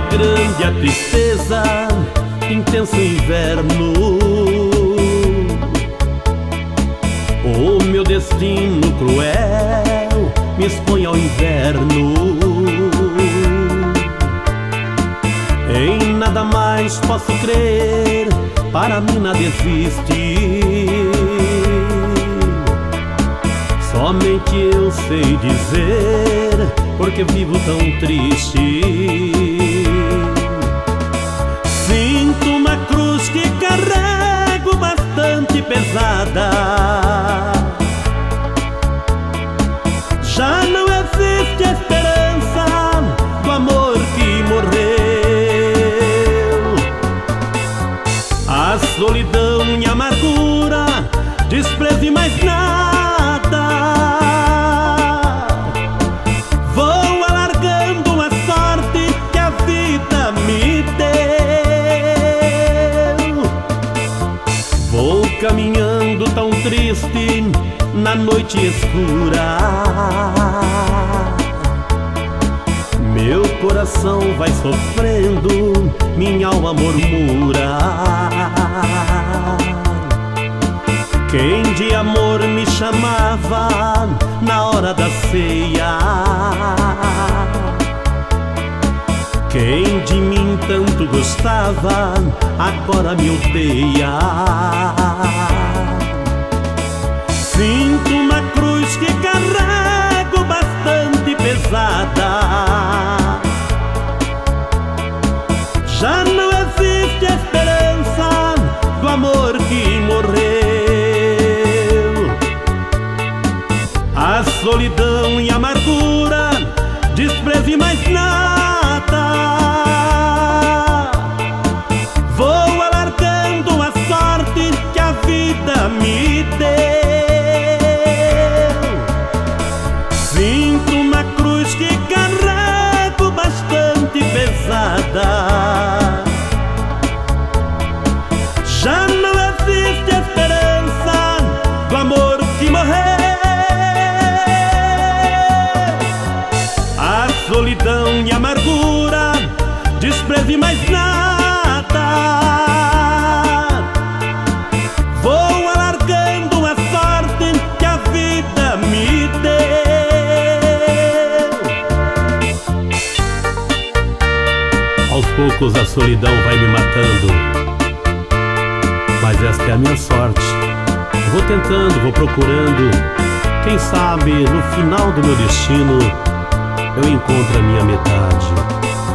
grande a tristeza, intenso inverno. O meu destino cruel me expõe ao inverno. Em nada mais posso crer, para mim nada existe. Somente eu sei dizer, porque vivo tão triste. Sinto uma cruz que carrego bastante pesada. Já não existe esperança do amor que morreu. A solidão e a amargura, desprezo e mais nada. Vou alargando a sorte que a vida me deu. Vou caminhando tão triste na noite escura. Meu coração vai sofrendo, minha alma murmura. Quem de amor me chamava na hora da ceia? Quem de mim tanto gostava agora me odeia. Sinto uma cruz que carrego bastante pesada. Já não existe esperança do amor que morreu. A solidão e a amargura, desprezo e mais nada. Vou alargando a sorte que a vida me deu. Sinto uma cruz que carrego bastante pesada. Já não existe esperança do amor que morreu. A solidão e a amargura, desprezo e mais nada. Vou alargando a sorte que a vida me deu. Aos poucos a solidão vai me matando, mas esta é a minha sorte. Vou tentando, vou procurando. Quem sabe no final do meu destino eu encontro a minha metade.